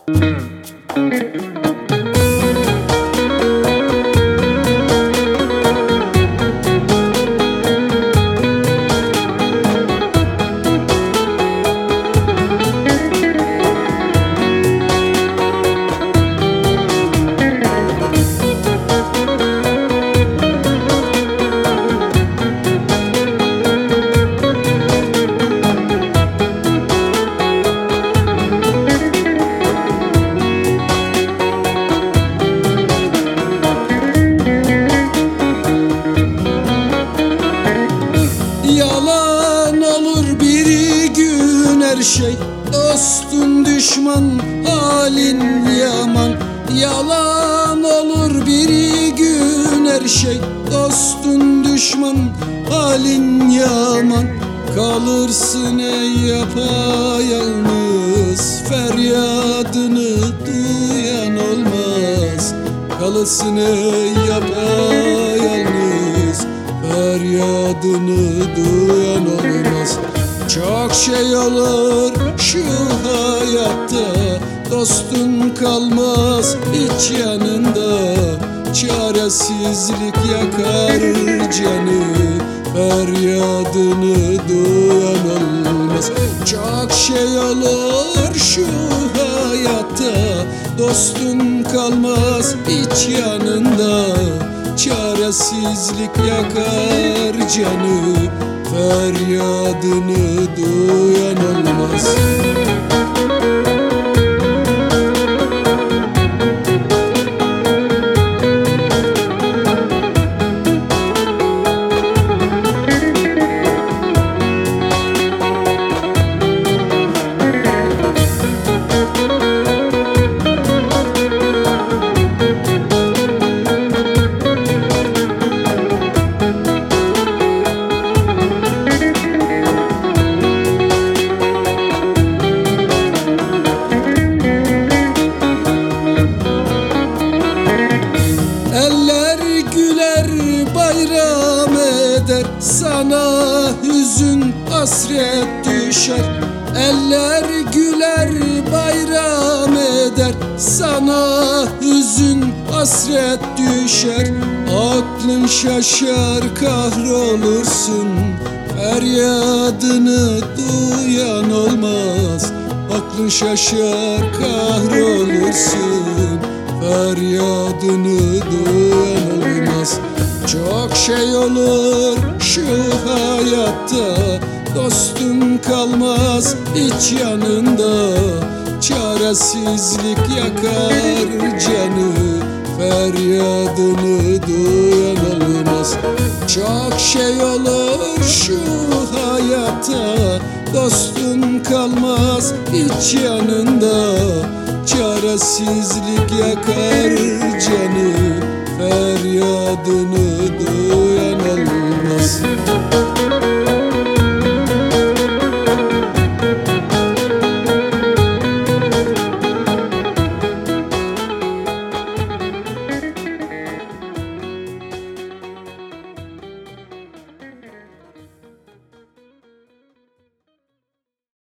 Yalan olur bir gün her şey, dostun düşman halin yaman. Yalan olur bir gün her şey, dostun düşman halin yaman. Kalırsın ey yapayalnız, feryadını duyan olmaz. Kalırsın ey yapayalnız, feryadını duyan olmaz. Çok şey olur şu hayatta, dostun kalmaz hiç yanında. Çaresizlik yakar canı, feryadını duyan olmaz. Çok şey olur şu hayatta, dostun kalmaz hiç yanında. Çaresizlik yakar canı, feryadını duyan olmaz. Bayram eder, sana hüzün hasret düşer. Eller güler bayram eder, sana hüzün hasret düşer. Aklın şaşar kahrolursun, feryadını duyan olmaz. Aklın şaşar kahrolursun, feryadını duyan olmaz. Çok şey olur şu hayatta, dostun kalmaz hiç yanında. Çaresizlik yakar canı, feryadını duyan olmaz. Çok şey olur şu hayatta, dostun kalmaz hiç yanında. Çaresizlik yakar canı, feryadını duyan